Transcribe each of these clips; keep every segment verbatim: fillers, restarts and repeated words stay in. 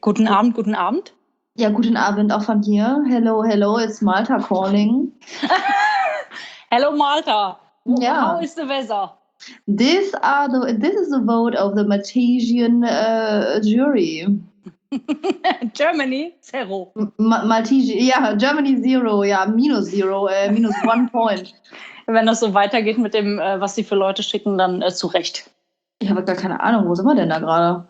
Guten Abend, guten Abend. Ja, guten Abend auch von hier. Hello, hello, it's Malta calling. Hello Malta. Ja. How is the weather? This are the this is the vote of the Maltesian uh, jury. Germany, zero. Ma Maltesian, ja, Germany zero, ja, minus zero, äh, minus one point. Wenn das so weitergeht mit dem, äh, was sie für Leute schicken, dann äh, zu Recht. Ich habe gar keine Ahnung, wo sind wir denn da gerade?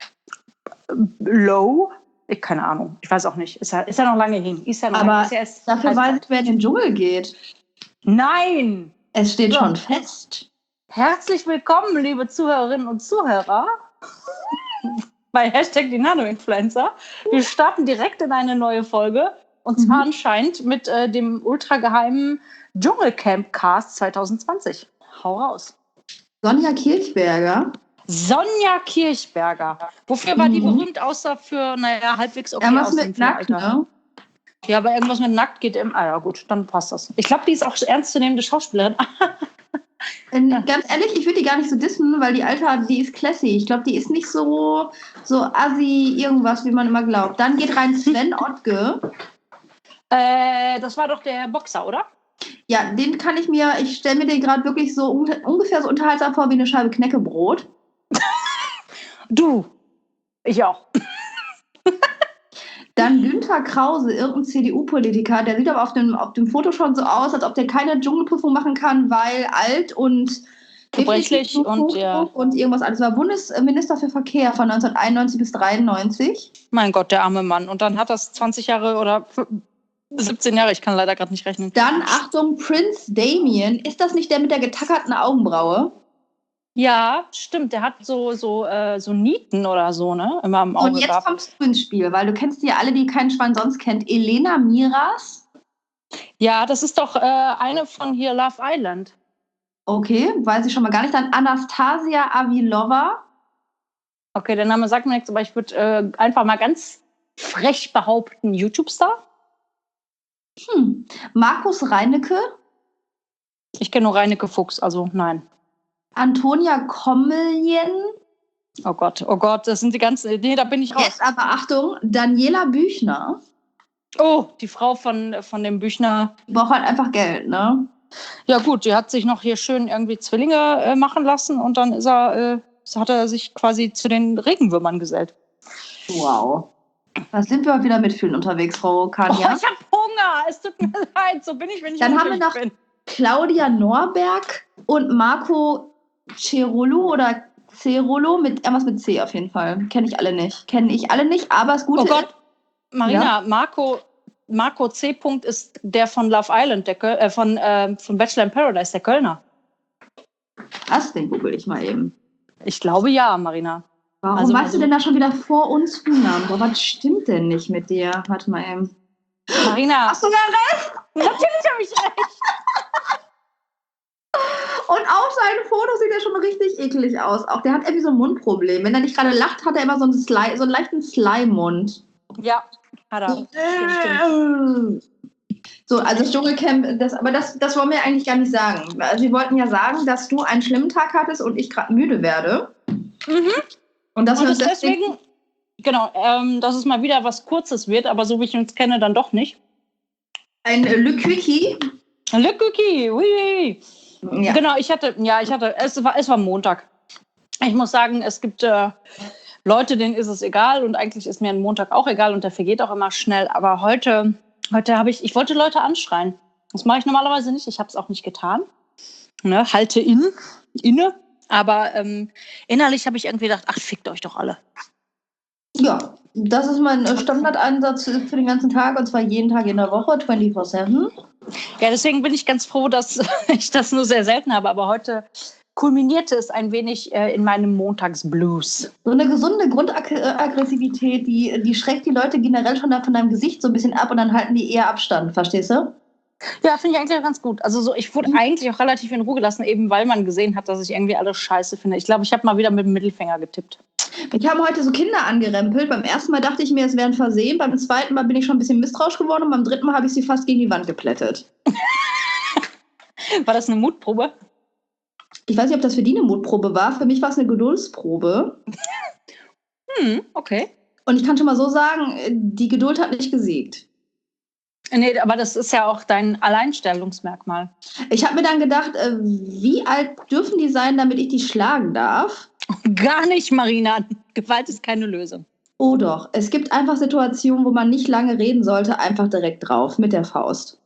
Low? Ich keine Ahnung. Ich weiß auch nicht. Ist ja, ist ja noch lange hin. Ist ja noch Aber lange. Ist ja erst dafür weiß ich, wer in den Dschungel geht. Nein! Es steht So. schon fest. Herzlich willkommen, liebe Zuhörerinnen und Zuhörer, bei Hashtag die Nano-Influencer. Wir starten direkt in eine neue Folge. Und zwar Mhm. anscheinend mit äh, dem ultrageheimen Dschungelcamp-Cast zwanzig zwanzig. Hau raus. Sonja Kirchberger. Sonja Kirchberger. Wofür war die Mhm. berühmt, außer für, naja, halbwegs okay Irgendwas aussehen mit für ihr nackt, Alter? ne? Ja, aber irgendwas mit nackt geht im... Ah ja, gut, dann passt das. Ich glaube, die ist auch ernstzunehmende Schauspielerin. Ähm, Ganz ehrlich, ich würde die gar nicht so dissen, weil die Alte, die ist classy. Ich glaube, die ist nicht so, so assi irgendwas, wie man immer glaubt. Dann geht rein Sven Ottke. äh, das war doch der Boxer, oder? Ja, den kann ich mir, ich stelle mir den gerade wirklich so un ungefähr so unterhaltsam vor wie eine Scheibe Knäckebrot. Du. Ich auch. Dann Günther Krause, irgendein C D U-Politiker, der sieht aber auf dem, auf dem Foto schon so aus, als ob der keine Dschungelprüfung machen kann, weil alt und Gebrechlich und ja. und irgendwas alles. War Bundesminister für Verkehr von neunzehnhunderteinundneunzig bis dreiundneunzig. Mein Gott, der arme Mann. Und dann hat das zwanzig Jahre oder siebzehn Jahre, ich kann leider gerade nicht rechnen. Dann, Achtung, Prince Damien. Ist das nicht der mit der getackerten Augenbraue? Ja, stimmt. Der hat so, so, äh, so Nieten oder so, ne? Immer im Auge Und jetzt gehabt. kommst du ins Spiel, weil du kennst ja alle, die keinen Schwein sonst kennt. Elena Miras. Ja, das ist doch äh, eine von hier Love Island. Okay, weiß ich schon mal gar nicht. Dann Anastasia Avilova. Okay, der Name sagt mir nichts, aber ich würde äh, einfach mal ganz frech behaupten, YouTube-Star. Hm. Markus Reinecke. Ich kenne nur Reinecke Fuchs, also nein. Antonia Kommelien. Oh Gott, oh Gott, das sind die ganzen. Nee, da bin ich raus. Jetzt aber Achtung, Daniela Büchner. Oh, die Frau von, von dem Büchner. Die braucht halt einfach Geld, ne? Ja gut, die hat sich noch hier schön irgendwie Zwillinge äh, machen lassen und dann ist er, äh, hat er sich quasi zu den Regenwürmern gesellt. Wow. Da sind wir auch wieder mitfühlen unterwegs, Frau Kanja. Oh, ich habe Hunger, es tut mir leid, so bin ich, wenn ich Dann haben wir hungrig noch bin. Claudia Norberg und Marco Cerolo oder Cerolo mit irgendwas mit C auf jeden Fall. Kenne ich alle nicht. Kenne ich alle nicht, aber das Gute Oh Gott, ist, Marina, Marco, Marco C. -Punkt ist der von Love Island, der Köl äh, von, äh, von Bachelor in Paradise, der Kölner. was, den google ich mal eben. Ich glaube ja, Marina. Warum Also- weißt also- du denn da schon wieder vor uns Zunamen? Boah, was stimmt denn nicht mit dir? Warte mal eben. Marina, Hast du sogar recht? natürlich habe ich recht. Und auf seinen Fotos sieht er schon richtig eklig aus. Auch der hat irgendwie so ein Mundproblem. Wenn er nicht gerade lacht, hat er immer so einen, Sli so einen leichten Slime-Mund. Ja, hat er. Stimmt, stimmt. So, also das Dschungelcamp, das, aber das, das wollen wir eigentlich gar nicht sagen. Also wir wollten ja sagen, dass du einen schlimmen Tag hattest und ich gerade müde werde. Mhm. Und dass Und wir uns das deswegen, deswegen, genau, ähm, dass es mal wieder was Kurzes wird, aber so wie ich uns kenne, dann doch nicht. ein Le Quickie. Le Cookie, oui. Ja. Genau, ich hatte, ja, ich hatte, es war, es war Montag. Ich muss sagen, es gibt äh, Leute, denen ist es egal und eigentlich ist mir ein Montag auch egal und der vergeht auch immer schnell. Aber heute, heute habe ich, ich wollte Leute anschreien. Das mache ich normalerweise nicht, ich habe es auch nicht getan. Ne, halte in, inne. Aber ähm, innerlich habe ich irgendwie gedacht, ach, fickt euch doch alle. Ja, das ist mein äh, Standardansatz für den ganzen Tag und zwar jeden Tag in der Woche, vierundzwanzig sieben. Ja, deswegen bin ich ganz froh, dass ich das nur sehr selten habe. Aber heute kulminierte es ein wenig äh, in meinem Montagsblues. So eine gesunde Grundaggressivität, die, die schreckt die Leute generell schon von deinem Gesicht so ein bisschen ab und dann halten die eher Abstand, verstehst du? Ja, finde ich eigentlich ganz gut. Also so, ich wurde eigentlich auch relativ in Ruhe gelassen, eben weil man gesehen hat, dass ich irgendwie alles scheiße finde. Ich glaube, ich habe mal wieder mit dem Mittelfinger getippt. Ich habe heute so Kinder angerempelt. Beim ersten Mal dachte ich mir, es wäre ein Versehen. Beim zweiten Mal bin ich schon ein bisschen misstrauisch geworden und beim dritten Mal habe ich sie fast gegen die Wand geplättet. War das eine Mutprobe? Ich weiß nicht, ob das für die eine Mutprobe war. Für mich war es eine Geduldsprobe. Hm, okay. Und ich kann schon mal so sagen, die Geduld hat nicht gesiegt. Nee, aber das ist ja auch dein Alleinstellungsmerkmal. Ich habe mir dann gedacht, wie alt dürfen die sein, damit ich die schlagen darf? Gar nicht, Marina. Gewalt ist keine Lösung. Oh doch, es gibt einfach Situationen, wo man nicht lange reden sollte, einfach direkt drauf mit der Faust.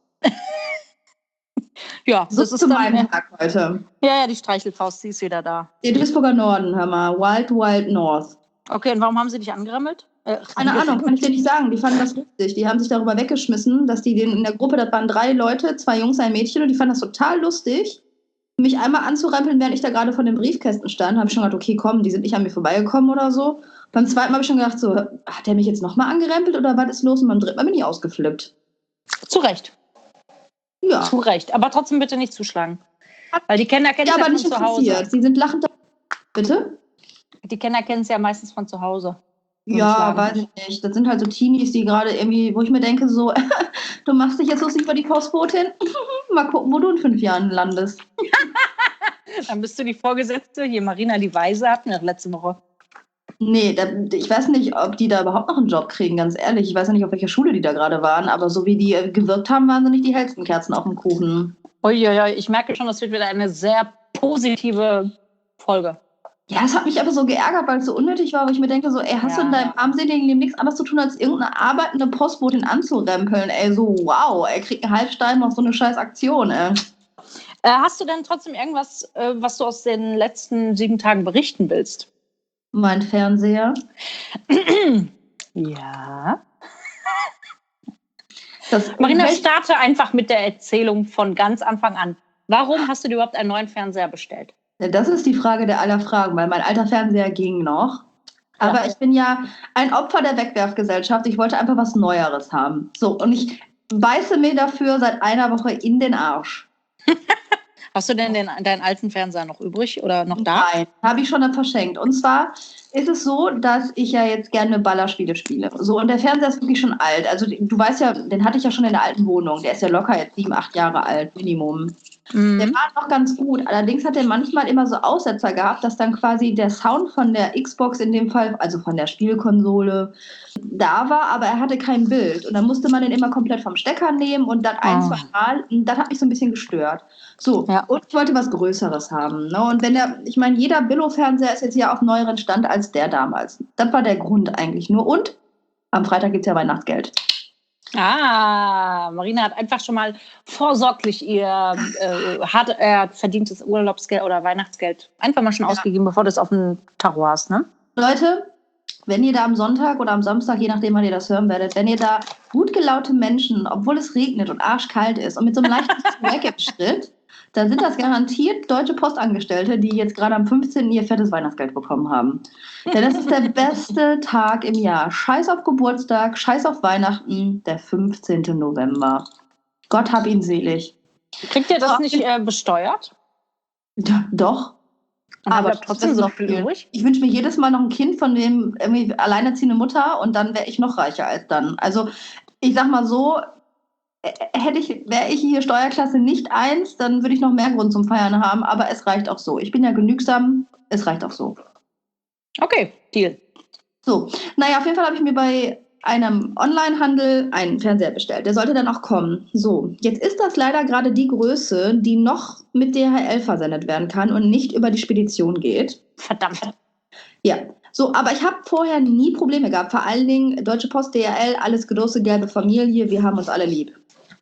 Ja, so das ist zu dann, meinem ja. Tag heute. Ja, ja, die Streichelfaust, sie ist wieder da. Der Duisburger Norden, hör mal. Wild, Wild North. Okay, und warum haben sie dich angerammelt? Äh, Keine Ahnung, kann ich dir nicht sagen. Die fanden das lustig. Die haben sich darüber weggeschmissen, dass die den in der Gruppe, das waren drei Leute, zwei Jungs, ein Mädchen, und die fanden das total lustig, mich einmal anzurempeln, während ich da gerade von den Briefkästen stand. Habe ich schon gedacht, okay, komm, die sind nicht an mir vorbeigekommen oder so. Beim zweiten Mal habe ich schon gedacht, so, hat der mich jetzt nochmal angerempelt oder was ist los? Und beim dritten Mal bin ich ausgeflippt. Zu Recht. Ja. Zu Recht. Aber trotzdem bitte nicht zuschlagen. Weil die Kinder kennen es ja, ja aber von nicht zu Hause. interessiert. Sie sind lachend. Bitte? Die Kinder kennen es ja meistens von zu Hause. Ja, weiß ich nicht. Das sind halt so Teenies, die gerade irgendwie, wo ich mir denke, so, du machst dich jetzt lustig über die Postbotin. Mal gucken, wo du in fünf Jahren landest. Dann bist du die Vorgesetzte. Hier, Marina, die Weise, hatten wir letzte Woche. Nee, da, ich weiß nicht, ob die da überhaupt noch einen Job kriegen, ganz ehrlich. Ich weiß ja nicht, auf welcher Schule die da gerade waren, aber so wie die gewirkt haben, waren sie nicht die hellsten Kerzen auf dem Kuchen. Uiuiui, ich merke schon, das wird wieder eine sehr positive Folge. Ja, es hat mich aber so geärgert, weil es so unnötig war, wo ich mir denke, so, ey, hast ja. du in deinem armseligen Leben nichts anderes zu tun, als irgendeine arbeitende Postbotin anzurempeln, ey, so, wow, er kriegt einen Halbstein auf so eine scheiß Aktion, ey. Äh, hast du denn trotzdem irgendwas, äh, was du aus den letzten sieben Tagen berichten willst? Mein Fernseher. Ja. Das Marina, starte einfach mit der Erzählung von ganz Anfang an. Warum hast du dir überhaupt einen neuen Fernseher bestellt? Das ist die Frage der aller Fragen, weil mein alter Fernseher ging noch. Aber ja. Ich bin ja ein Opfer der Wegwerfgesellschaft. Ich wollte einfach was Neueres haben. So, und ich beiße mir dafür seit einer Woche in den Arsch. Hast du denn den, deinen alten Fernseher noch übrig oder noch da? Nein, habe ich schon dann verschenkt. Und zwar ist es so, dass ich ja jetzt gerne Ballerspiele spiele. So, und der Fernseher ist wirklich schon alt. Also du weißt ja, den hatte ich ja schon in der alten Wohnung. Der ist ja locker jetzt sieben, acht Jahre alt, Minimum. Mhm. Der war noch ganz gut. Allerdings hat er manchmal immer so Aussetzer gehabt, dass dann quasi der Sound von der Xbox in dem Fall, also von der Spielkonsole, da war, aber er hatte kein Bild. Und dann musste man den immer komplett vom Stecker nehmen und dann ein, oh. zwei Mal. Und das hat mich so ein bisschen gestört. So, ja. Und ich wollte was Größeres haben. Ne? Und wenn der, ich meine, jeder Billo-Fernseher ist jetzt ja auf neueren Stand als der damals. Das war der Grund eigentlich nur. Und am Freitag gibt es ja Weihnachtsgeld. Ah, Marina hat einfach schon mal vorsorglich ihr äh, hart äh, verdientes Urlaubsgeld oder Weihnachtsgeld einfach mal schon ja. ausgegeben, bevor du es auf dem Tacho hast, ne? Leute, wenn ihr da am Sonntag oder am Samstag, je nachdem, wann ihr das hören werdet, wenn ihr da gut gelaunte Menschen, obwohl es regnet und arschkalt ist und mit so einem leichten Swag im Schritt, dann sind das garantiert deutsche Postangestellte, die jetzt gerade am fünfzehnten ihr fettes Weihnachtsgeld bekommen haben. Denn das ist der beste Tag im Jahr. Scheiß auf Geburtstag, scheiß auf Weihnachten, der fünfzehnten November. Gott hab ihn selig. Kriegt ihr das so, nicht äh, besteuert? Ja, doch. Und aber trotzdem so viel übrig? Ich wünsche mir jedes Mal noch ein Kind von dem irgendwie alleinerziehende Mutter und dann wäre ich noch reicher als dann. Also ich sag mal so, hätte ich, wäre ich hier Steuerklasse nicht eins, dann würde ich noch mehr Grund zum Feiern haben, aber es reicht auch so. Ich bin ja genügsam, es reicht auch so. Okay, Deal. So, naja, auf jeden Fall habe ich mir bei einem Onlinehandel einen Fernseher bestellt. Der sollte dann auch kommen. So, jetzt ist das leider gerade die Größe, die noch mit D H L versendet werden kann und nicht über die Spedition geht. Verdammt. Ja, so, aber ich habe vorher nie Probleme gehabt. Vor allen Dingen Deutsche Post, D H L, alles große gelbe Familie, wir haben uns alle lieb.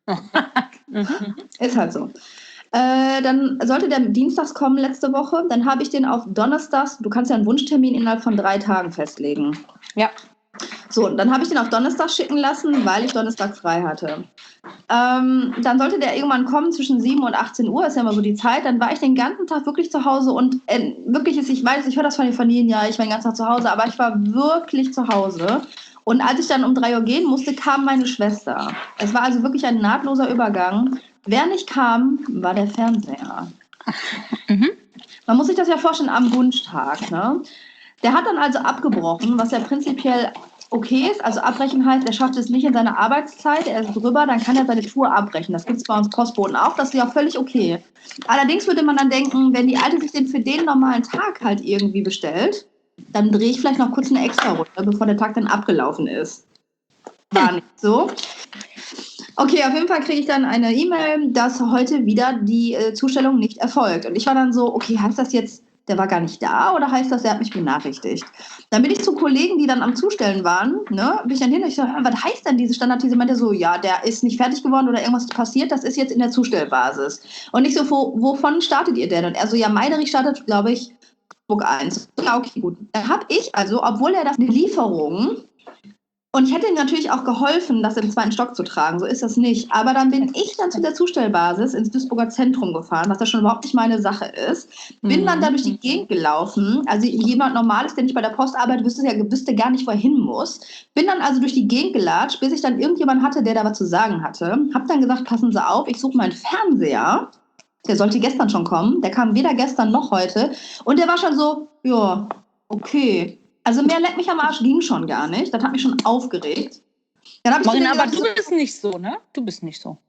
Ist halt so. Äh, dann sollte der dienstags kommen letzte Woche. Dann habe ich den auf donnerstags, du kannst ja einen Wunschtermin innerhalb von drei Tagen festlegen. Ja. So, dann habe ich den auf Donnerstag schicken lassen, weil ich Donnerstag frei hatte. Ähm, dann sollte der irgendwann kommen zwischen sieben und achtzehn Uhr, ist ja immer so die Zeit. Dann war ich den ganzen Tag wirklich zu Hause und äh, wirklich ist, ich weiß, ich höre das von den Familien, ja, ich war den ganzen Tag zu Hause, aber ich war wirklich zu Hause. Und als ich dann um drei Uhr gehen musste, kam meine Schwester. Es war also wirklich ein nahtloser Übergang. Wer nicht kam, war der Fernseher. Mhm. Man muss sich das ja vorstellen am Wunschtag, ne? Der hat dann also abgebrochen, was ja prinzipiell okay ist. Also abbrechen heißt, er schafft es nicht in seiner Arbeitszeit, er ist drüber, dann kann er seine Tour abbrechen. Das gibt es bei uns Postboten auch, das ist ja völlig okay. Allerdings würde man dann denken, wenn die Alte sich den für den normalen Tag halt irgendwie bestellt, dann drehe ich vielleicht noch kurz eine extra Runde, bevor der Tag dann abgelaufen ist. War nicht so. Okay, auf jeden Fall kriege ich dann eine E-Mail, dass heute wieder die äh, Zustellung nicht erfolgt. Und ich war dann so, okay, heißt das jetzt, der war gar nicht da oder heißt das, der hat mich benachrichtigt? Dann bin ich zu Kollegen, die dann am Zustellen waren, ne, bin ich dann hin und ich so, was heißt denn diese Standard? Die meinte so, ja, der ist nicht fertig geworden oder irgendwas passiert, das ist jetzt in der Zustellbasis. Und ich so, wo, wovon startet ihr denn? Und er so, ja, Meiderich startet, glaube ich, Book eins. Ja, okay, gut. Dann habe ich also, obwohl er das eine Lieferung, und ich hätte ihm natürlich auch geholfen, das im zweiten Stock zu tragen, so ist das nicht. Aber dann bin ich dann zu der Zustellbasis ins Duisburger Zentrum gefahren, was ja schon überhaupt nicht meine Sache ist. Bin mhm. dann da durch die Gegend gelaufen. Also jemand Normales, der nicht bei der Post arbeitet, wüsste ja wüsste gar nicht, wo er hin muss. Bin dann also durch die Gegend gelatscht, bis ich dann irgendjemand hatte, der da was zu sagen hatte. Hab dann gesagt, passen Sie auf, ich suche meinen Fernseher. Der sollte gestern schon kommen. Der kam weder gestern noch heute. Und der war schon so, ja, okay. Also mehr leck mich am Arsch ging schon gar nicht. Das hat mich schon aufgeregt. Dann hab ich Marina, aber gesagt, du bist nicht so, ne? Du bist nicht so.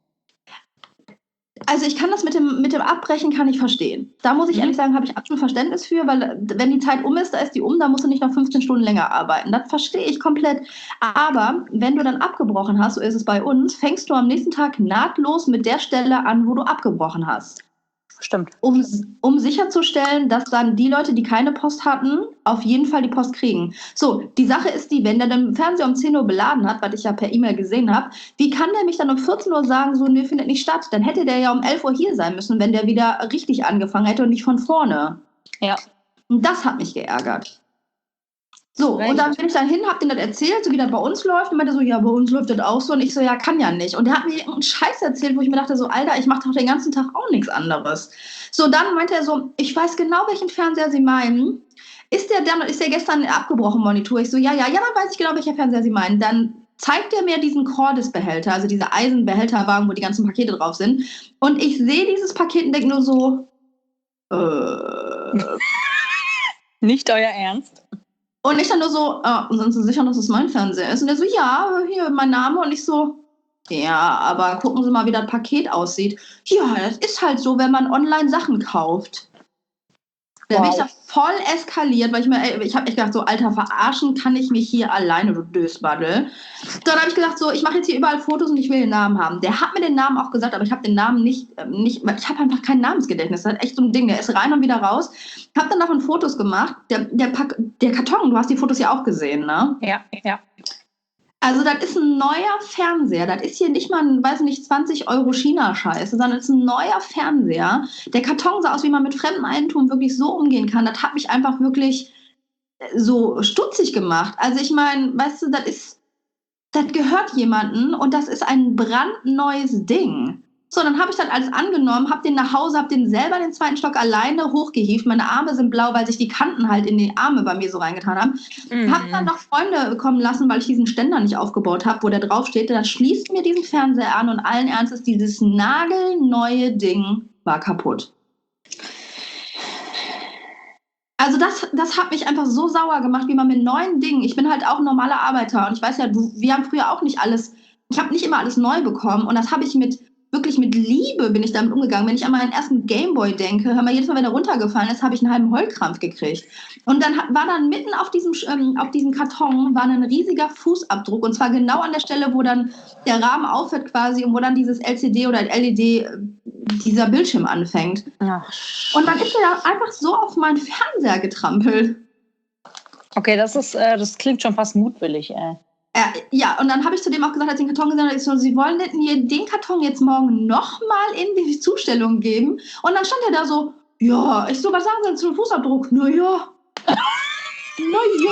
Also ich kann das mit dem, mit dem Abbrechen kann ich verstehen. Da muss ich mhm. ehrlich sagen, habe ich absolut Verständnis für, weil wenn die Zeit um ist, da ist die um, da musst du nicht noch fünfzehn Stunden länger arbeiten. Das verstehe ich komplett. Aber wenn du dann abgebrochen hast, so ist es bei uns, fängst du am nächsten Tag nahtlos mit der Stelle an, wo du abgebrochen hast. Stimmt. Um, um sicherzustellen, dass dann die Leute, die keine Post hatten, auf jeden Fall die Post kriegen. So, die Sache ist die, wenn der den Fernseher um zehn Uhr beladen hat, was ich ja per E-Mail gesehen habe, wie kann der mich dann um vierzehn Uhr sagen, so, nee, findet nicht statt? Dann hätte der ja um elf Uhr hier sein müssen, wenn der wieder richtig angefangen hätte und nicht von vorne. Ja. Und das hat mich geärgert. So, Recht. Und dann bin ich dann hin, hab denen das erzählt, so wie das bei uns läuft. Und meinte so, ja, bei uns läuft das auch so. Und ich so, ja, kann ja nicht. Und der hat mir irgendeinen Scheiß erzählt, wo ich mir dachte, so, Alter, ich mache doch den ganzen Tag auch nichts anderes. So, dann meinte er so, ich weiß genau, welchen Fernseher Sie meinen. Ist der dann, ist der gestern abgebrochen, Monitor? Ich so, ja, ja, ja, dann weiß ich genau, welcher Fernseher Sie meinen. Dann zeigt er mir diesen Cordis-Behälter, also diese Eisenbehälterwagen, wo die ganzen Pakete drauf sind. Und ich sehe dieses Paket und denke nur so, äh. Nicht euer Ernst? Und ich dann nur so, ah, sind Sie sicher, dass es mein Fernseher ist? Und der so, ja, hier, mein Name. Und ich so, ja, aber gucken Sie mal, wie das Paket aussieht. Ja, das ist halt so, wenn man online Sachen kauft. Da wow. bin ich da voll eskaliert, weil ich mir, ey, ich habe echt gedacht, so, Alter, verarschen kann ich mich hier alleine, du Dösbaddel. Dann habe ich gesagt, so, ich mache jetzt hier überall Fotos und ich will den Namen haben. Der hat mir den Namen auch gesagt, aber ich habe den Namen nicht, nicht ich habe einfach kein Namensgedächtnis. Das ist echt so ein Ding, der ist rein und wieder raus. Habe dann davon Fotos gemacht. Der, der, Pack, der Karton, du hast die Fotos ja auch gesehen, ne? Ja, ja. Also das ist ein neuer Fernseher. Das ist hier nicht mal, ein, weiß nicht, zwanzig Euro China-Scheiße, sondern es ist ein neuer Fernseher. Der Karton sah aus, wie man mit fremdem Eigentum wirklich so umgehen kann. Das hat mich einfach wirklich so stutzig gemacht. Also ich meine, weißt du, das ist, das gehört jemandem und das ist ein brandneues Ding. So, dann habe ich das alles angenommen, habe den nach Hause, habe den selber in den zweiten Stock alleine hochgehievt. Meine Arme sind blau, weil sich die Kanten halt in die Arme bei mir so reingetan haben. Mhm. Habe dann noch Freunde kommen lassen, weil ich diesen Ständer nicht aufgebaut habe, wo der draufsteht. Dann schließt mir diesen Fernseher an und allen Ernstes, dieses nagelneue Ding war kaputt. Also das, das hat mich einfach so sauer gemacht, wie man mit neuen Dingen, ich bin halt auch ein normaler Arbeiter und ich weiß ja, du, wir haben früher auch nicht alles, ich habe nicht immer alles neu bekommen und das habe ich mit wirklich mit Liebe bin ich damit umgegangen. Wenn ich an meinen ersten Gameboy denke, hör mal, jedes Mal, wenn er runtergefallen ist, habe ich einen halben Heulkrampf gekriegt. Und dann war dann mitten auf diesem, ähm, auf diesem Karton war ein riesiger Fußabdruck und zwar genau an der Stelle, wo dann der Rahmen aufhört quasi und wo dann dieses L C D oder L E D, dieser Bildschirm anfängt. Ach. Und dann ist er einfach so auf meinen Fernseher getrampelt. Okay, das ist, äh, das klingt schon fast mutwillig, ey. Äh, ja, und dann habe ich zu dem auch gesagt, als ich den Karton gesehen habe, ich so, Sie wollen denn den Karton jetzt morgen nochmal in die Zustellung geben? Und dann stand er da so, ja, ich so, was sagen Sie denn zum Fußabdruck? Naja. Naja.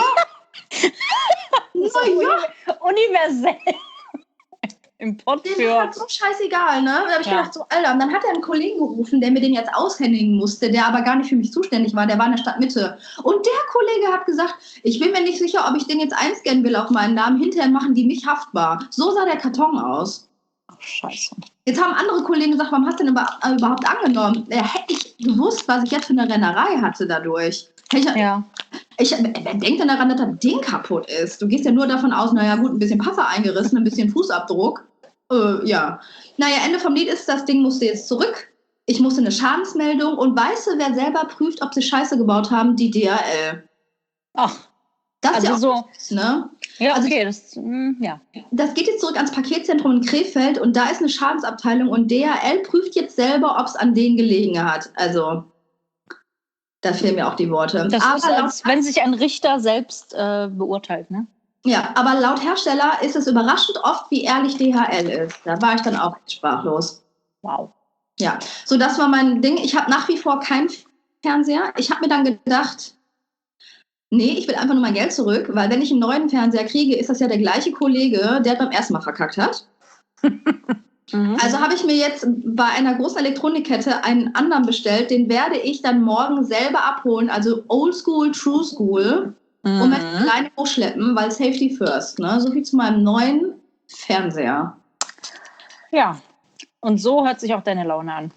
Naja. Universell. Im Pott für... Dem ist halt so scheißegal, ne? Da habe ich ja. gedacht, so, Alter. Und dann hat er einen Kollegen gerufen, der mir den jetzt aushändigen musste, der aber gar nicht für mich zuständig war. Der war in der Stadtmitte. Und der Kollege hat gesagt, ich bin mir nicht sicher, ob ich den jetzt einscannen will auf meinen Namen. Hinterher machen die mich haftbar. So sah der Karton aus. Ach, scheiße. Jetzt haben andere Kollegen gesagt, warum hast du den überhaupt angenommen? Ja, hätte ich gewusst, was ich jetzt für eine Rennerei hatte dadurch. Ich, ja. ich, wer denkt denn daran, dass das Ding kaputt ist? Du gehst ja nur davon aus, naja gut, ein bisschen Puffer eingerissen, ein bisschen Fußabdruck. Äh, ja. Naja, Ende vom Lied ist, das Ding musste jetzt zurück. Ich musste eine Schadensmeldung und weißt du, wer selber prüft, ob sie Scheiße gebaut haben? Die D H L. Ach, Das also ist ja auch, so, ne? ja, Also okay, das, mm, ja. Das geht jetzt zurück ans Paketzentrum in Krefeld und da ist eine Schadensabteilung und D H L prüft jetzt selber, ob es an denen gelegen hat. Also, da fehlen mir auch die Worte. Das aber ist, als laut, wenn sich ein Richter selbst äh, beurteilt, ne? ja, aber laut Hersteller ist es überraschend oft, wie ehrlich D H L ist. Da war ich dann auch echt sprachlos. Wow. Ja, so das war mein Ding. Ich habe nach wie vor keinen Fernseher. Ich habe mir dann gedacht, nee, ich will einfach nur mein Geld zurück, weil wenn ich einen neuen Fernseher kriege, ist das ja der gleiche Kollege, der beim ersten Mal verkackt hat. Mhm. Also habe ich mir jetzt bei einer großen Elektronikkette einen anderen bestellt, den werde ich dann morgen selber abholen, also Old School, True School, mhm. und mich alleine hochschleppen, weil Safety first, ne? So viel zu meinem neuen Fernseher. Ja, und so hört sich auch deine Laune an.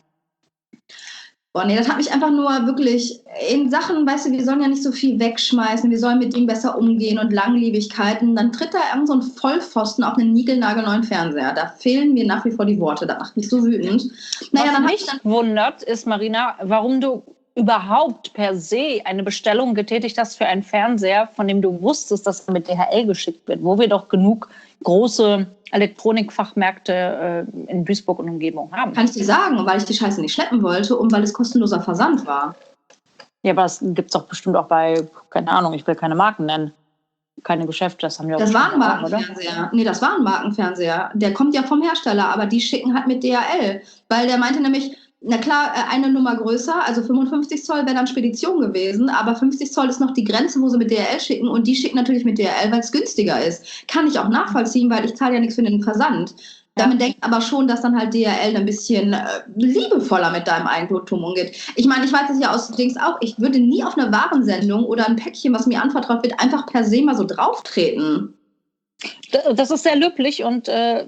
Boah, nee, das hat mich einfach nur wirklich in Sachen, weißt du, wir sollen ja nicht so viel wegschmeißen, wir sollen mit Dingen besser umgehen und Langlebigkeiten. Dann tritt da irgend so ein Vollpfosten auf einen niegelnagelneuen Fernseher. Da fehlen mir nach wie vor die Worte, da macht mich so wütend. Naja, Was dann mich dann wundert, ist, Marina, warum du überhaupt per se eine Bestellung getätigt hast für einen Fernseher, von dem du wusstest, dass er mit D H L geschickt wird, wo wir doch genug große Elektronikfachmärkte äh, in Duisburg und Umgebung haben. Kann ich dir sagen, weil ich die Scheiße nicht schleppen wollte und weil es kostenloser Versand war. Ja, aber das gibt es doch bestimmt auch bei, keine Ahnung, ich will keine Marken nennen. Keine Geschäfte, das haben wir auch. Das war ein auch, Markenfernseher. Oder? Nee, das war ein Markenfernseher. Der kommt ja vom Hersteller, aber die schicken halt mit D H L. Weil der meinte nämlich, na klar, eine Nummer größer, also fünfundfünfzig Zoll wäre dann Spedition gewesen, aber fünfzig Zoll ist noch die Grenze, wo sie mit D H L schicken und die schicken natürlich mit D H L, weil es günstiger ist. Kann ich auch nachvollziehen, weil ich zahle ja nichts für den Versand. Damit denkt aber schon, dass dann halt D H L ein bisschen äh, liebevoller mit deinem Eigentum umgeht. Ich meine, ich weiß das ja aus Dings auch, ich würde nie auf eine Warensendung oder ein Päckchen, was mir anvertraut wird, einfach per se mal so drauftreten. Das ist sehr löblich und äh,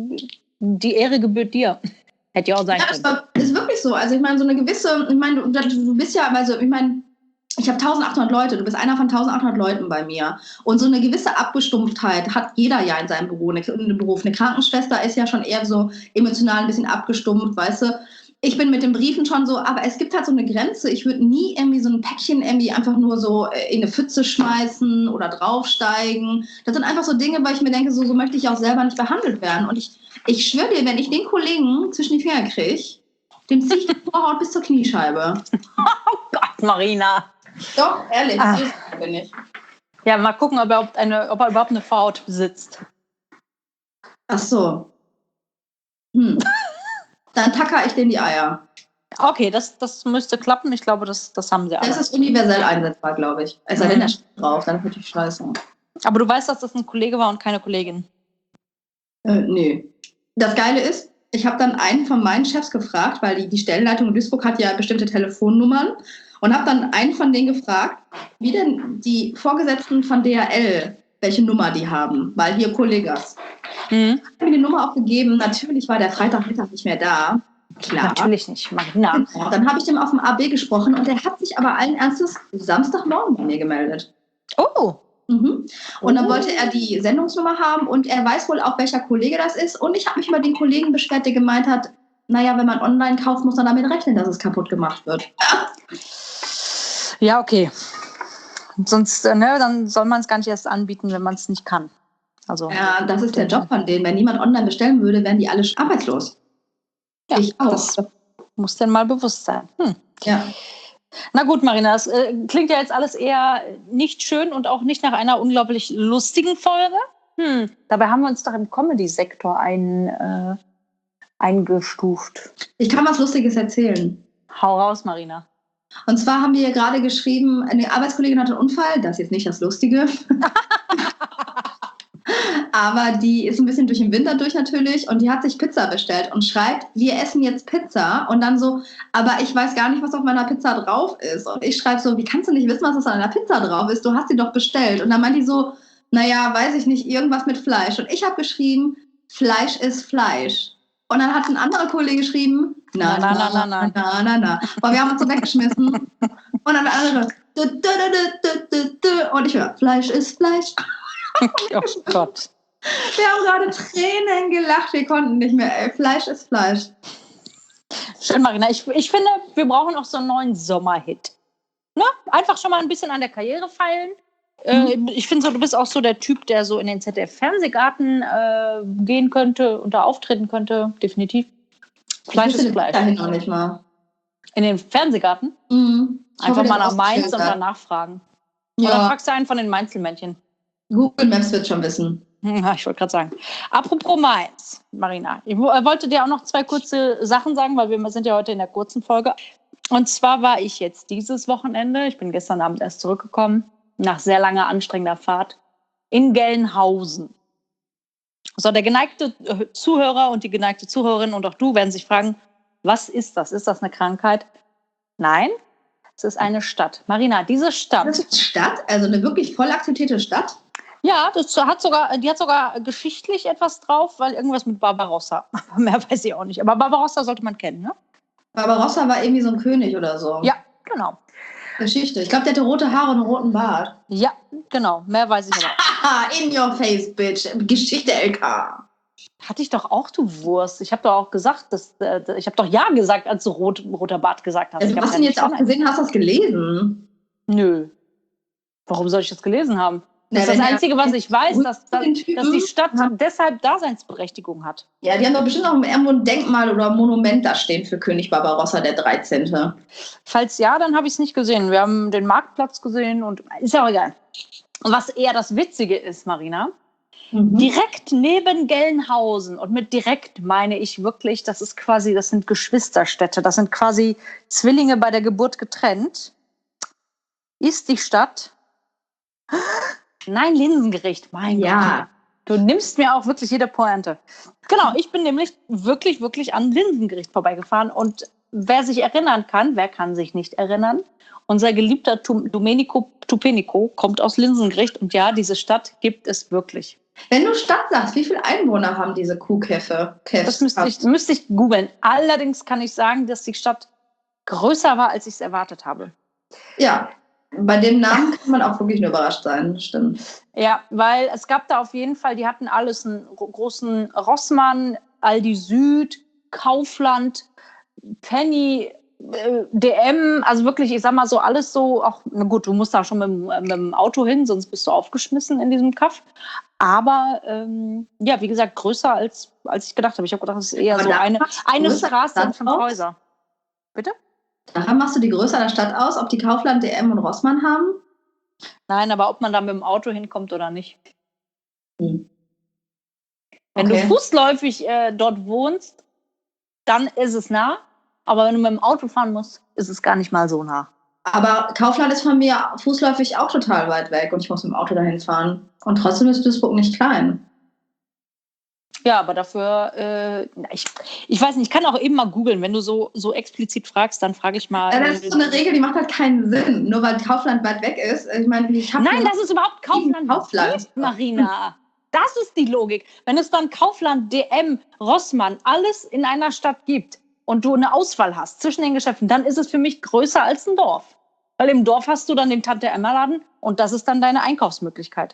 die Ehre gebührt dir. Hätte ja auch sein ja, können. Das ist wirklich so. Also ich meine, so eine gewisse, ich meine, du, du bist ja, also ich meine, ich habe eintausendachthundert Leute, du bist einer von eintausendachthundert Leuten bei mir. Und so eine gewisse Abgestumpftheit hat jeder ja in seinem Beruf. Eine, Beruf. Eine Krankenschwester ist ja schon eher so emotional ein bisschen abgestumpft, weißt du. Ich bin mit den Briefen schon so, aber es gibt halt so eine Grenze. Ich würde nie irgendwie so ein Päckchen irgendwie einfach nur so in eine Pfütze schmeißen oder draufsteigen. Das sind einfach so Dinge, weil ich mir denke, so, so möchte ich auch selber nicht behandelt werden. Und ich, ich schwöre dir, wenn ich den Kollegen zwischen die Finger kriege, dem ziehe ich die Vorhaut bis zur Kniescheibe. Oh Gott, Marina. Doch, ehrlich, ah. so bin ich. Ja, mal gucken, ob er, eine, ob er überhaupt eine Vorhaut besitzt. Ach so. Hm. Dann tacker ich denen die Eier. Okay, das, das müsste klappen. Ich glaube, das, das haben sie alle. Das ist universell einsetzbar, glaube ich. Es sei denn, der steht drauf, dann ist natürlich scheiße. Aber du weißt, dass das ein Kollege war und keine Kollegin? Äh, nee. Das Geile ist, ich habe dann einen von meinen Chefs gefragt, weil die, die Stellenleitung in Duisburg hat ja bestimmte Telefonnummern und habe dann einen von denen gefragt, wie denn die Vorgesetzten von D H L, welche Nummer die haben, weil hier Kollegas. Mhm. Ich habe mir die Nummer auch gegeben. Natürlich war der Freitagmittag nicht mehr da. Klar. Natürlich nicht, Marina. Genau. Dann habe ich dem auf dem A B gesprochen und der hat sich aber allen Ernstes Samstagmorgen bei mir gemeldet. Oh. Mhm. Und dann wollte er die Sendungsnummer haben und er weiß wohl auch, welcher Kollege das ist. Und ich habe mich über den Kollegen beschwert, der gemeint hat, naja, wenn man online kauft, muss man damit rechnen, dass es kaputt gemacht wird. Ja, okay. Sonst, ne, dann soll man es gar nicht erst anbieten, wenn man es nicht kann. Also, ja, das ist der Job von denen. Wenn niemand online bestellen würde, wären die alle arbeitslos. Ja, ich auch. Das muss denn mal bewusst sein. Hm. Ja. Na gut, Marina, das äh, klingt ja jetzt alles eher nicht schön und auch nicht nach einer unglaublich lustigen Folge. Hm. Dabei haben wir uns doch im Comedy-Sektor ein, äh, eingestuft. Ich kann was Lustiges erzählen. Hau raus, Marina. Und zwar haben wir gerade geschrieben, eine Arbeitskollegin hatte einen Unfall, das ist jetzt nicht das Lustige. Aber die ist ein bisschen durch den Winter durch natürlich und die hat sich Pizza bestellt und schreibt, wir essen jetzt Pizza und dann so, aber ich weiß gar nicht, was auf meiner Pizza drauf ist. Und ich schreibe so, wie kannst du nicht wissen, was auf einer Pizza drauf ist? Du hast sie doch bestellt. Und dann meint die so, naja, weiß ich nicht, irgendwas mit Fleisch. Und ich habe geschrieben, Fleisch ist Fleisch. Und dann hat ein anderer Kollege geschrieben, na, na, na, na, na, na, na, na. Aber wir haben uns so weggeschmissen. Und dann der andere, du, du, du, du, du, du. Und ich höre, Fleisch ist Fleisch. Oh Gott. Wir haben gerade Tränen gelacht, wir konnten nicht mehr. Ey, Fleisch ist Fleisch. Schön, Marina. Ich, ich finde, wir brauchen auch so einen neuen Sommerhit. Ne? Einfach schon mal ein bisschen an der Karriere feilen. Äh, ich finde so, du bist auch so der Typ, der so in den Z D F-Fernsehgarten äh, gehen könnte und da auftreten könnte, definitiv. Fleisch ist Fleisch. Dahin noch nicht mal. In den Fernsehgarten? Mhm. Einfach mal nach Mainz und danach fragen. Ja. Oder fragst du einen von den Mainzelmännchen? Google Maps wird schon wissen. Ja, ich wollte gerade sagen. Apropos Mainz, Marina. Ich wollte dir auch noch zwei kurze Sachen sagen, weil wir sind ja heute in der kurzen Folge. Und zwar war ich jetzt dieses Wochenende, ich bin gestern Abend erst zurückgekommen, nach sehr langer, anstrengender Fahrt, in Gelnhausen. So, der geneigte Zuhörer und die geneigte Zuhörerin und auch du werden sich fragen, was ist das? Ist das eine Krankheit? Nein, es ist eine Stadt. Marina, diese Stadt... Das ist eine Stadt? Also eine wirklich voll akzeptierte Stadt? Ja, das hat sogar, die hat sogar geschichtlich etwas drauf, weil irgendwas mit Barbarossa. Mehr weiß ich auch nicht. Aber Barbarossa sollte man kennen, ne? Barbarossa war irgendwie so ein König oder so. Ja, genau. Geschichte. Ich glaube, der hatte rote Haare und einen roten Bart. Ja, genau. Mehr weiß ich aber auch. In your face, bitch. Geschichte L K. Hatte ich doch auch, du Wurst. Ich habe doch auch gesagt, dass, äh, ich habe doch ja gesagt, als du rot, roter Bart gesagt hast. Also, ich hast du ihn jetzt auch gesehen? Hast du das gelesen? Nö. Warum soll ich das gelesen haben? Das ist das Einzige, was ich weiß, dass, dass, dass die Stadt deshalb Daseinsberechtigung hat. Ja, die haben doch bestimmt auch irgendwo ein Denkmal oder ein Monument da stehen für König Barbarossa der dreizehnte. Falls ja, dann habe ich es nicht gesehen. Wir haben den Marktplatz gesehen und ist ja auch egal. Und was eher das Witzige ist, Marina, mhm. direkt neben Gelnhausen, und mit direkt meine ich wirklich, das ist quasi, das sind Geschwisterstädte, das sind quasi Zwillinge bei der Geburt getrennt, ist die Stadt... Nein, Linsengericht, mein ja. Gott. Du nimmst mir auch wirklich jede Pointe. Genau, ich bin nämlich wirklich, wirklich an Linsengericht vorbeigefahren. Und wer sich erinnern kann, wer kann sich nicht erinnern, unser geliebter Domenico Tupenico kommt aus Linsengericht. Und ja, diese Stadt gibt es wirklich. Wenn du Stadt sagst, wie viele Einwohner haben diese Kuhkäfe? Das müsste ich, müsste ich googeln. Allerdings kann ich sagen, dass die Stadt größer war, als ich es erwartet habe. Ja. Bei dem Namen kann man auch wirklich nur überrascht sein, stimmt. Ja, weil es gab da auf jeden Fall, die hatten alles, einen großen Rossmann, Aldi Süd, Kaufland, Penny, äh, D M, also wirklich, ich sag mal so alles so, auch, na gut, du musst da schon mit, mit dem Auto hin, sonst bist du aufgeschmissen in diesem Kaff. Aber ähm, ja, wie gesagt, größer als, als ich gedacht habe. Ich habe gedacht, es ist eher Aber so eine, eine Straße und fünf Häuser. Bitte? Daran machst du die Größe der Stadt aus, ob die Kaufland, D M und Rossmann haben? Nein, aber ob man da mit dem Auto hinkommt oder nicht. Hm. Wenn Okay. du fußläufig äh, dort wohnst, dann ist es nah. Aber wenn du mit dem Auto fahren musst, ist es gar nicht mal so nah. Aber Kaufland ist von mir fußläufig auch total weit weg und ich muss mit dem Auto dahin fahren. Und trotzdem ist Duisburg nicht klein. Ja, aber dafür, äh, ich, ich weiß nicht, ich kann auch eben mal googeln. Wenn du so, so explizit fragst, dann frage ich mal. Ja, das ist so eine Regel, die macht halt keinen Sinn. Nur weil Kaufland weit weg ist. Ich meine, ich habe Nein, das ist überhaupt Kaufland, Kaufland. Nicht, Marina. Das ist die Logik. Wenn es dann Kaufland, D M, Rossmann, alles in einer Stadt gibt und du eine Auswahl hast zwischen den Geschäften, dann ist es für mich größer als ein Dorf. Weil im Dorf hast du dann den Tante-Emma-Laden und das ist dann deine Einkaufsmöglichkeit.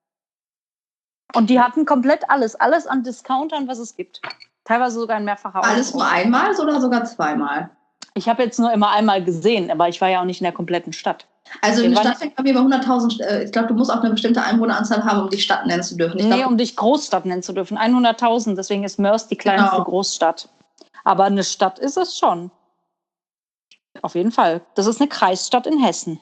Und die hatten komplett alles, alles an Discountern, was es gibt. Teilweise sogar ein mehrfacher Ausbau. Alles nur einmal oder sogar zweimal? Ich habe jetzt nur immer einmal gesehen, aber ich war ja auch nicht in der kompletten Stadt. Also eine Stadt fängt bei mir bei hunderttausend, äh, ich glaube, du musst auch eine bestimmte Einwohneranzahl haben, um dich Stadt nennen zu dürfen. Ich nee, glaub, um dich Großstadt nennen zu dürfen. hunderttausend, deswegen ist Mörs die kleinste genau. Großstadt. Aber eine Stadt ist es schon. Auf jeden Fall. Das ist eine Kreisstadt in Hessen.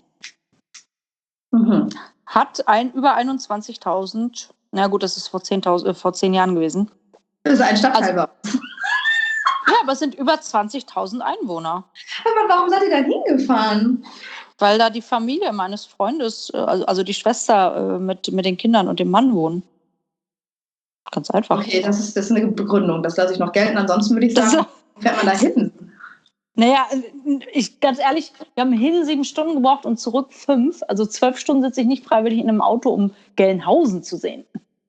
Mhm. Hat ein, über einundzwanzigtausend, na gut, das ist vor, zehntausend, äh, vor zehn Jahren gewesen. Das ist ein Stadtteil. Also, ja, aber es sind über zwanzigtausend Einwohner. Aber warum seid ihr da hingefahren? Weil da die Familie meines Freundes, also, also die Schwester äh, mit, mit den Kindern und dem Mann wohnen. Ganz einfach. Okay, das ist, das ist eine Begründung. Das lasse ich noch gelten. Ansonsten würde ich sagen, das, fährt man da hin? Naja, ich, ganz ehrlich, wir haben hin sieben Stunden gebraucht und zurück fünf. Also zwölf Stunden sitze ich nicht freiwillig in einem Auto, um Gelnhausen zu sehen.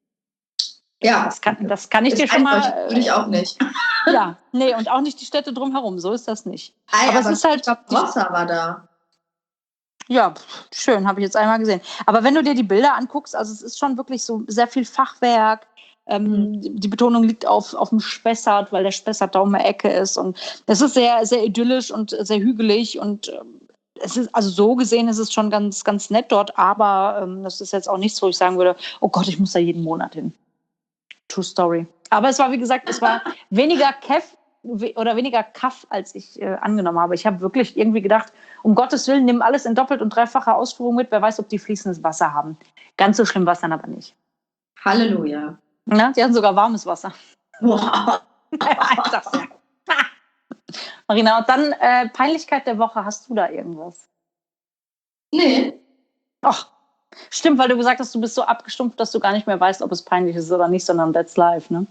Ja. Das kann, das kann ich dir schon mal... Würde ich auch nicht. Ja, nee, und auch nicht die Städte drumherum. So ist das nicht. Ei, aber, aber es ist halt... Wasser war da. Ja, schön, habe ich jetzt einmal gesehen. Aber wenn du dir die Bilder anguckst, also es ist schon wirklich so sehr viel Fachwerk. Ähm, mhm. Die Betonung liegt auf, auf dem Spessart, weil der Spessart da um die Ecke ist. Und es ist sehr, sehr idyllisch und sehr hügelig und es ist, also so gesehen ist es schon ganz, ganz nett dort, aber ähm, das ist jetzt auch nichts, wo ich sagen würde, oh Gott, ich muss da jeden Monat hin. True Story. Aber es war, wie gesagt, es war weniger Keff oder weniger Kaff, als ich äh, angenommen habe. Ich habe wirklich irgendwie gedacht, um Gottes Willen, nimm alles in doppelt und dreifacher Ausführung mit. Wer weiß, ob die fließendes Wasser haben. Ganz so schlimm war es dann aber nicht. Halleluja. Ja, die hatten sogar warmes Wasser. Wow. Ich sag's ja. Marina, und dann äh, Peinlichkeit der Woche. Hast du da irgendwas? Nee. Ach, stimmt, weil du gesagt hast, du bist so abgestumpft, dass du gar nicht mehr weißt, ob es peinlich ist oder nicht, sondern that's life, ne?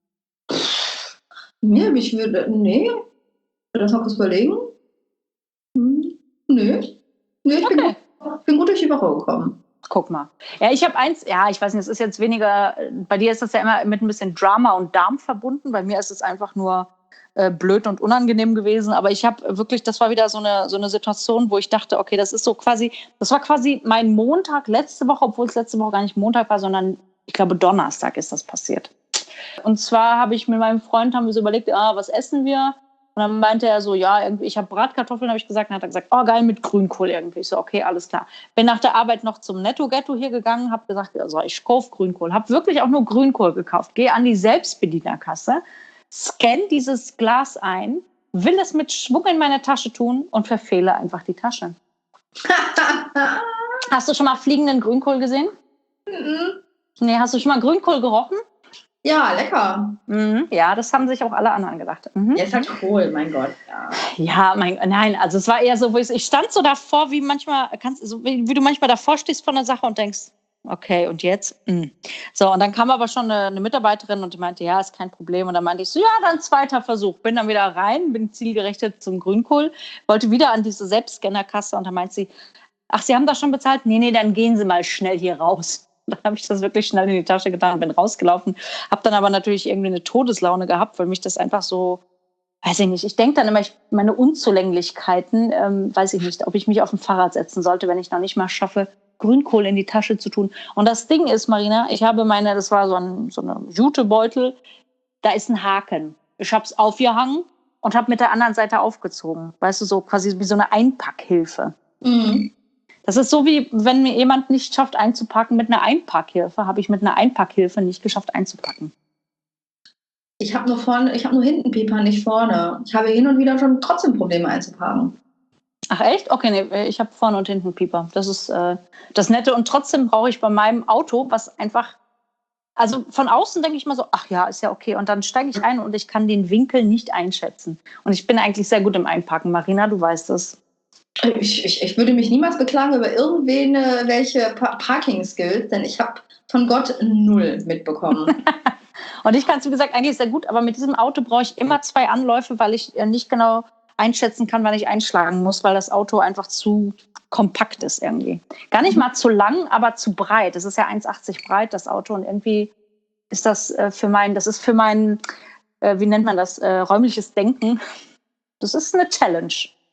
Nee, ich würde, nee. Ich würde das mal kurz überlegen. Hm, nee. Nee, ich bin, Okay. gut, bin gut durch die Woche gekommen. Guck mal. Ja, ich habe eins, ja, ich weiß nicht, es ist jetzt weniger, bei dir ist das ja immer mit ein bisschen Drama und Darm verbunden. Bei mir ist es einfach nur äh, blöd und unangenehm gewesen. Aber ich habe wirklich, das war wieder so eine, so eine Situation, wo ich dachte, okay, das ist so quasi, das war quasi mein Montag letzte Woche, obwohl es letzte Woche gar nicht Montag war, sondern ich glaube Donnerstag ist das passiert. Und zwar habe ich mit meinem Freund, haben wir so überlegt, ah, was essen wir? Und dann meinte er so, ja, irgendwie, ich habe Bratkartoffeln, habe ich gesagt. Und dann hat er gesagt, oh geil, mit Grünkohl irgendwie. Ich so, okay, alles klar. Bin nach der Arbeit noch zum Netto-Ghetto hier gegangen, habe gesagt, also ich kaufe Grünkohl. Habe wirklich auch nur Grünkohl gekauft. Gehe an die Selbstbedienerkasse, scanne dieses Glas ein, will es mit Schwung in meine Tasche tun und verfehle einfach die Tasche. Hast du schon mal fliegenden Grünkohl gesehen? Nee, hast du schon mal Grünkohl gerochen? Ja, lecker. Mhm, ja, das haben sich auch alle anderen gedacht. Mhm. Ja, ist halt cool, mein Gott. Ja, ja mein, nein, also es war eher so, wo ich, ich stand so davor, wie manchmal, kannst, so, wie, wie du manchmal davor stehst von der Sache und denkst, okay, und jetzt? Mhm. So, und dann kam aber schon eine, eine Mitarbeiterin und die meinte, ja, ist kein Problem. Und dann meinte ich so, ja, dann zweiter Versuch. Bin dann wieder rein, bin zielgerichtet zum Grünkohl, wollte wieder an diese Selbstscannerkasse und dann meinte sie, ach, Sie haben das schon bezahlt? Nee, nee, dann gehen Sie mal schnell hier raus. Dann habe ich das wirklich schnell in die Tasche getan, bin rausgelaufen, habe dann aber natürlich irgendwie eine Todeslaune gehabt, weil mich das einfach so, weiß ich nicht, ich denke dann immer, ich, meine Unzulänglichkeiten, ähm, weiß ich nicht, ob ich mich auf ein Fahrrad setzen sollte, wenn ich noch nicht mal schaffe, Grünkohl in die Tasche zu tun. Und das Ding ist, Marina, ich habe meine, das war so ein so eine Jutebeutel, da ist ein Haken. Ich habe es aufgehangen und habe mit der anderen Seite aufgezogen. Weißt du, so quasi wie so eine Einpackhilfe. Mhm. Das ist so, wie wenn mir jemand nicht schafft einzupacken mit einer Einpackhilfe, habe ich mit einer Einpackhilfe nicht geschafft einzupacken. Ich habe nur vorne, ich habe nur hinten Pieper, nicht vorne. Ich habe hin und wieder schon trotzdem Probleme einzupacken. Ach echt? Okay, nee, ich habe vorne und hinten Pieper. Das ist äh, das Nette. Und trotzdem brauche ich bei meinem Auto, was einfach, also von außen denke ich mal so, ach ja, ist ja okay. Und dann steige ich ein und ich kann den Winkel nicht einschätzen. Und ich bin eigentlich sehr gut im Einpacken. Marina, du weißt es. Ich, ich, ich würde mich niemals beklagen über irgendwen, welche pa- Parking-Skills, denn ich habe von Gott null mitbekommen. Und ich kann es, wie gesagt, eigentlich sehr gut, aber mit diesem Auto brauche ich immer zwei Anläufe, weil ich nicht genau einschätzen kann, wann ich einschlagen muss, weil das Auto einfach zu kompakt ist irgendwie. Gar nicht mal zu lang, aber zu breit. Es ist ja eins Komma achtzig breit, das Auto, und irgendwie ist das äh, für mein, das ist für mein, äh, wie nennt man das, äh, räumliches Denken, das ist eine Challenge.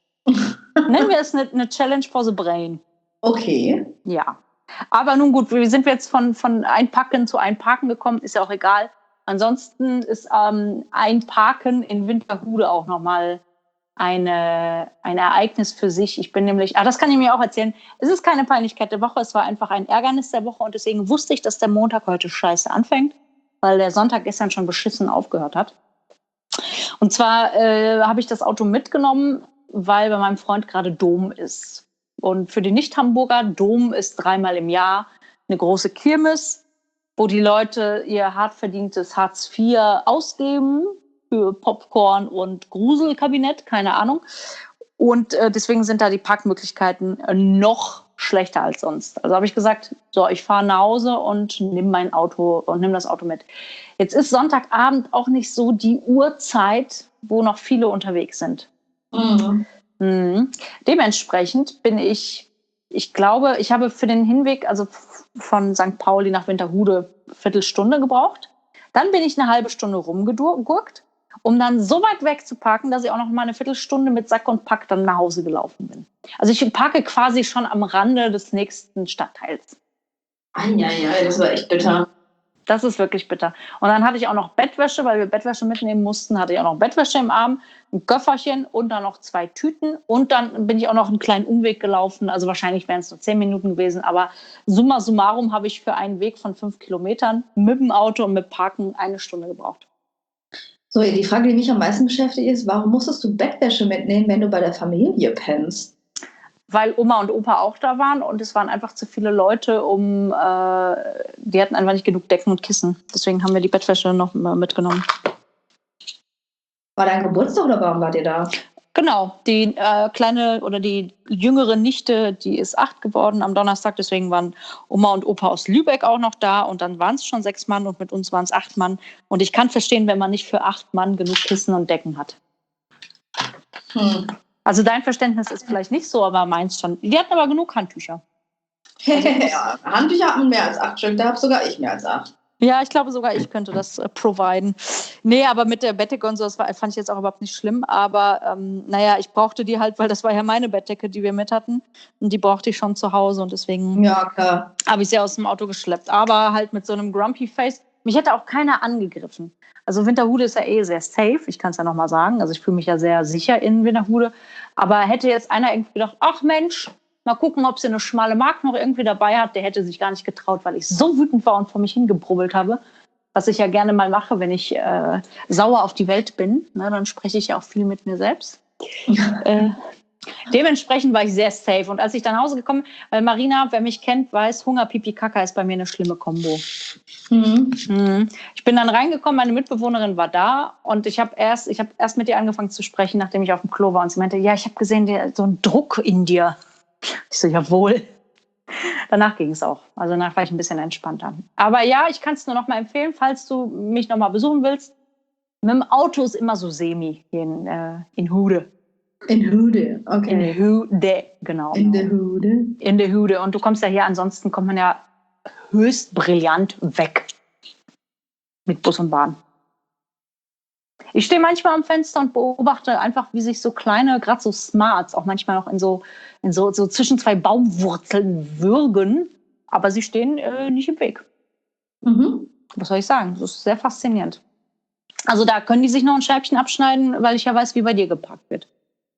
Nennen wir es eine, eine Challenge for the brain. Okay. Ja. Aber nun gut, wie sind wir jetzt von, von Einpacken zu Einparken gekommen? Ist ja auch egal. Ansonsten ist ähm, Einparken in Winterhude auch nochmal eine, ein Ereignis für sich. Ich bin nämlich, ah, das kann ich mir auch erzählen, es ist keine Peinlichkeit der Woche, es war einfach ein Ärgernis der Woche und deswegen wusste ich, dass der Montag heute scheiße anfängt, weil der Sonntag gestern schon beschissen aufgehört hat. Und zwar äh, habe ich das Auto mitgenommen, weil bei meinem Freund gerade Dom ist. Und für die Nicht-Hamburger, Dom ist dreimal im Jahr eine große Kirmes, wo die Leute ihr hart verdientes Hartz vier ausgeben für Popcorn und Gruselkabinett, keine Ahnung. Und äh, deswegen sind da die Parkmöglichkeiten äh, noch schlechter als sonst. Also habe ich gesagt, so, ich fahre nach Hause und nehme mein Auto und nehme das Auto mit. Jetzt ist Sonntagabend auch nicht so die Uhrzeit, wo noch viele unterwegs sind. Mhm. Mhm. Dementsprechend bin ich, ich glaube, ich habe für den Hinweg, also von Sankt Pauli nach Winterhude, eine Viertelstunde gebraucht. Dann bin ich eine halbe Stunde rumgegurkt, um dann so weit weg zu parken, dass ich auch noch mal eine Viertelstunde mit Sack und Pack dann nach Hause gelaufen bin. Also ich parke quasi schon am Rande des nächsten Stadtteils. Eieiei, das war echt bitter. Das ist wirklich bitter. Und dann hatte ich auch noch Bettwäsche, weil wir Bettwäsche mitnehmen mussten, hatte ich auch noch Bettwäsche im Arm, ein Köfferchen und dann noch zwei Tüten. Und dann bin ich auch noch einen kleinen Umweg gelaufen. Also wahrscheinlich wären es nur zehn Minuten gewesen. Aber summa summarum habe ich für einen Weg von fünf Kilometern mit dem Auto und mit Parken eine Stunde gebraucht. So, die Frage, die mich am meisten beschäftigt, ist, warum musstest du Bettwäsche mitnehmen, wenn du bei der Familie pennst? Weil Oma und Opa auch da waren und es waren einfach zu viele Leute, um äh, die hatten einfach nicht genug Decken und Kissen. Deswegen haben wir die Bettwäsche noch mitgenommen. War dein Geburtstag oder warum wart ihr da? Genau, die äh, kleine oder die jüngere Nichte, die ist acht geworden am Donnerstag. Deswegen waren Oma und Opa aus Lübeck auch noch da und dann waren es schon sechs Mann und mit uns waren es acht Mann. Und ich kann verstehen, wenn man nicht für acht Mann genug Kissen und Decken hat. Hm. Also dein Verständnis ist vielleicht nicht so, aber meins schon. Die hatten aber genug Handtücher. Also ja, Handtücher haben mehr als acht Stück, da habe sogar ich mehr als acht. Ja, ich glaube sogar, ich könnte das äh, providen. Nee, aber mit der Bettdecke und so, das war, fand ich jetzt auch überhaupt nicht schlimm. Aber ähm, naja, ich brauchte die halt, weil das war ja meine Bettdecke, die wir mit hatten. Und die brauchte ich schon zu Hause und deswegen ja, klar. habe ich sie aus dem Auto geschleppt. Aber halt mit so einem Grumpy Face. Mich hätte auch keiner angegriffen. Also Winterhude ist ja eh sehr safe, ich kann es ja nochmal sagen. Also ich fühle mich ja sehr sicher in Winterhude. Aber hätte jetzt einer irgendwie gedacht, ach Mensch, mal gucken, ob sie eine schmale Mark noch irgendwie dabei hat, der hätte sich gar nicht getraut, weil ich so wütend war und vor mich hingebrubbelt habe. Was ich ja gerne mal mache, wenn ich äh, sauer auf die Welt bin. Ne, dann spreche ich ja auch viel mit mir selbst. äh, dementsprechend war ich sehr safe. Und als ich dann nach Hause gekommen bin, weil Marina, wer mich kennt, weiß, Hunger, Pipi, Kaka ist bei mir eine schlimme Kombo. Mhm. Mhm. Ich bin dann reingekommen, meine Mitbewohnerin war da und ich habe erst, ich hab erst mit ihr angefangen zu sprechen, nachdem ich auf dem Klo war. Und sie meinte, ja, ich habe gesehen, der, so ein Druck in dir. Ich so, jawohl. Danach ging es auch. Also danach war ich ein bisschen entspannter. Aber ja, ich kann es nur noch mal empfehlen, falls du mich noch mal besuchen willst. Mit dem Auto ist immer so semi in, äh, in Hude. In Hude, okay. In der Hude, genau. In der Hude. In der Hude. Und du kommst ja hier, ansonsten kommt man ja höchst brillant weg. Mit Bus und Bahn. Ich stehe manchmal am Fenster und beobachte einfach, wie sich so kleine, gerade so Smarts, auch manchmal noch in so, in so, so zwischen zwei Baumwurzeln würgen. Aber sie stehen äh, nicht im Weg. Mhm. Was soll ich sagen? Das ist sehr faszinierend. Also da können die sich noch ein Scheibchen abschneiden, weil ich ja weiß, wie bei dir geparkt wird.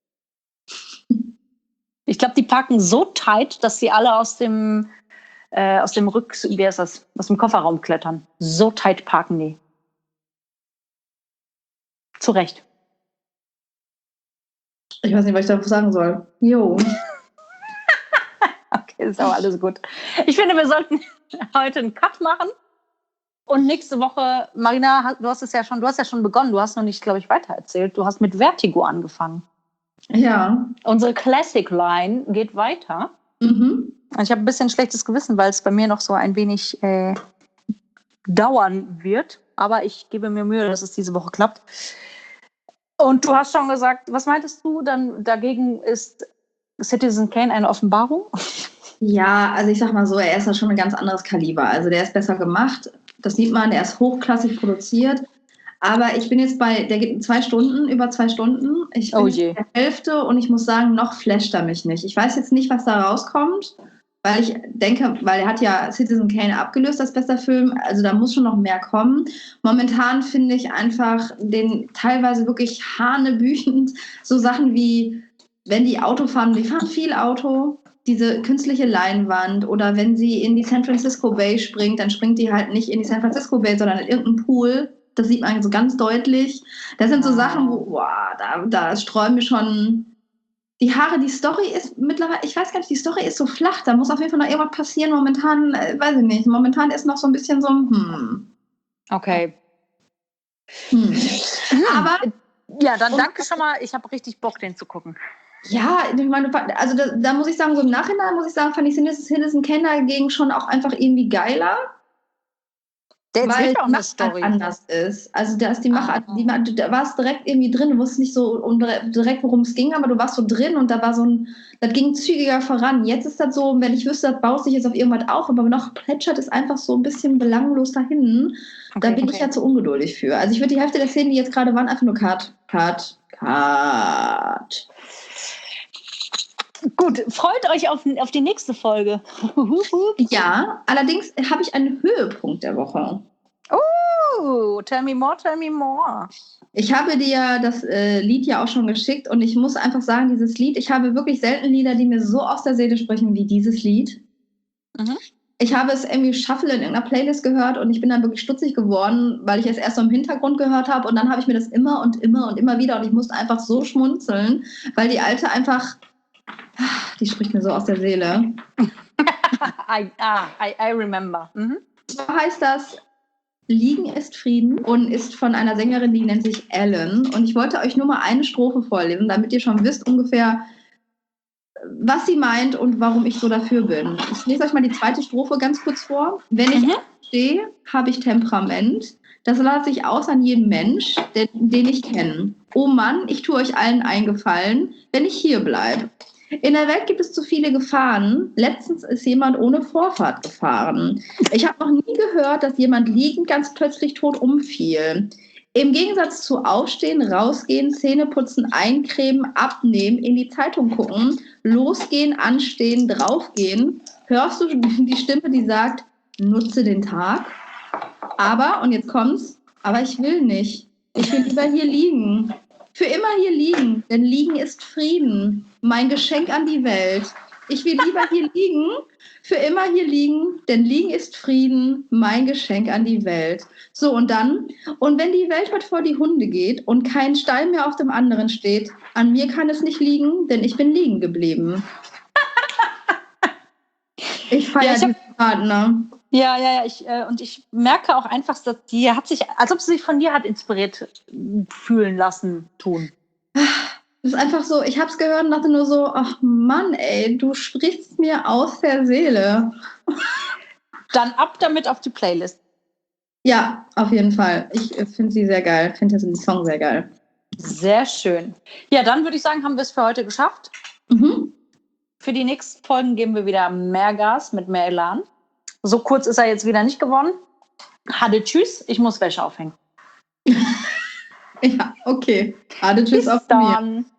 Ich glaube, die parken so tight, dass sie alle aus dem, äh, aus dem Rück, wie heißt das, aus dem Kofferraum klettern. So tight parken die. Zu Recht. Ich weiß nicht, was ich dazu sagen soll. Jo. Okay, ist aber alles gut. Ich finde, wir sollten heute einen Cut machen. Und nächste Woche, Marina, du hast es ja schon, du hast ja schon begonnen. Du hast noch nicht, glaube ich, weitererzählt. Du hast mit Vertigo angefangen. Ja. Unsere Classic Line geht weiter. Mhm. Und ich habe ein bisschen schlechtes Gewissen, weil es bei mir noch so ein wenig äh, dauern wird. Aber ich gebe mir Mühe, dass es diese Woche klappt. Und du hast schon gesagt, was meintest du dann dagegen, ist Citizen Kane eine Offenbarung? Ja, also ich sag mal so, er ist ja schon ein ganz anderes Kaliber. Also der ist besser gemacht, das sieht man, der ist hochklassig produziert. Aber ich bin jetzt bei, der geht zwei Stunden, über zwei Stunden. Ich bin oh je. Bei der Hälfte und ich muss sagen, noch flasht er mich nicht. Ich weiß jetzt nicht, was da rauskommt, weil ich denke, weil er hat ja Citizen Kane abgelöst als bester Film, also da muss schon noch mehr kommen. Momentan finde ich einfach den teilweise wirklich hanebüchend, so Sachen wie, wenn die Auto fahren, die fahren viel Auto, diese künstliche Leinwand oder wenn sie in die San Francisco Bay springt, dann springt die halt nicht in die San Francisco Bay, sondern in irgendeinen Pool. Das sieht man so ganz deutlich. Das sind so Sachen, wo, boah, da, da sträuben mir schon die Haare. Die Story ist mittlerweile, ich weiß gar nicht, die Story ist so flach. Da muss auf jeden Fall noch irgendwas passieren. Momentan, äh, weiß ich nicht, momentan ist noch so ein bisschen so, hm. Okay. Hm. Aber, ja, dann danke schon mal. Ich habe richtig Bock, den zu gucken. Ja, ich meine, also da, da muss ich sagen, so im Nachhinein muss ich sagen, fand ich Citizen Kane dagegen schon auch einfach irgendwie geiler. Der weil auch die eine Story anders ist. Also da ist die Machart, die, da warst direkt irgendwie drin, du wusstest nicht so um, direkt, worum es ging, aber du warst so drin und da war so ein, das ging zügiger voran. Jetzt ist das so, wenn ich wüsste, das baut sich jetzt auf irgendwas auf, aber noch plätschert es einfach so ein bisschen belanglos dahin. Okay, da bin okay. ich ja zu ungeduldig für. Also ich würde die Hälfte der Szenen, die jetzt gerade waren, einfach nur Cut, Cut, Cut. Gut, freut euch auf, auf die nächste Folge. Ja, allerdings habe ich einen Höhepunkt der Woche. Oh, tell me more, tell me more. Ich habe dir das äh, Lied ja auch schon geschickt und ich muss einfach sagen, dieses Lied, ich habe wirklich selten Lieder, die mir so aus der Seele sprechen wie dieses Lied. Mhm. Ich habe es irgendwie Shuffle in irgendeiner Playlist gehört und ich bin dann wirklich stutzig geworden, weil ich es erst so im Hintergrund gehört habe und dann habe ich mir das immer und immer und immer wieder und ich musste einfach so schmunzeln, weil die Alte einfach, die spricht mir so aus der Seele. I, ah, I, I remember. Mhm. So heißt das, Liegen ist Frieden und ist von einer Sängerin, die nennt sich Ellen. Und ich wollte euch nur mal eine Strophe vorlesen, damit ihr schon wisst ungefähr, was sie meint und warum ich so dafür bin. Ich lese euch mal die zweite Strophe ganz kurz vor. Wenn ich mhm. stehe, habe ich Temperament. Das lasse ich aus an jeden Mensch, den, den ich kenne. Oh Mann, ich tue euch allen einen Gefallen, wenn ich hier bleibe. In der Welt gibt es zu viele Gefahren. Letztens ist jemand ohne Vorfahrt gefahren. Ich habe noch nie gehört, dass jemand liegend ganz plötzlich tot umfiel. Im Gegensatz zu Aufstehen, rausgehen, Zähne putzen, eincremen, abnehmen, in die Zeitung gucken, losgehen, anstehen, draufgehen, hörst du die Stimme, die sagt, nutze den Tag. Aber, und jetzt kommt's, aber ich will nicht. Ich will lieber hier liegen. Für immer hier liegen, denn liegen ist Frieden. Mein Geschenk an die Welt. Ich will lieber hier liegen, für immer hier liegen, denn liegen ist Frieden, mein Geschenk an die Welt. So, und dann, und wenn die Welt heute vor die Hunde geht und kein Stein mehr auf dem anderen steht, an mir kann es nicht liegen, denn ich bin liegen geblieben. Ich feiere ja, diesen Partner. Ja, ja, ja, ich, äh, und ich merke auch einfach, dass die hat sich, als ob sie sich von dir hat inspiriert fühlen lassen, tun. Das ist einfach so, ich habe es gehört und dachte nur so, ach Mann, ey, du sprichst mir aus der Seele. Dann ab damit auf die Playlist. Ja, auf jeden Fall. Ich finde sie sehr geil, finde den Song sehr geil. Sehr schön. Ja, dann würde ich sagen, haben wir es für heute geschafft. Mhm. Für die nächsten Folgen geben wir wieder mehr Gas mit mehr Elan. So kurz ist er jetzt wieder nicht geworden. Hade tschüss, ich muss Wäsche aufhängen. Ja, okay. Hade tschüss Bis auf dann. Mir.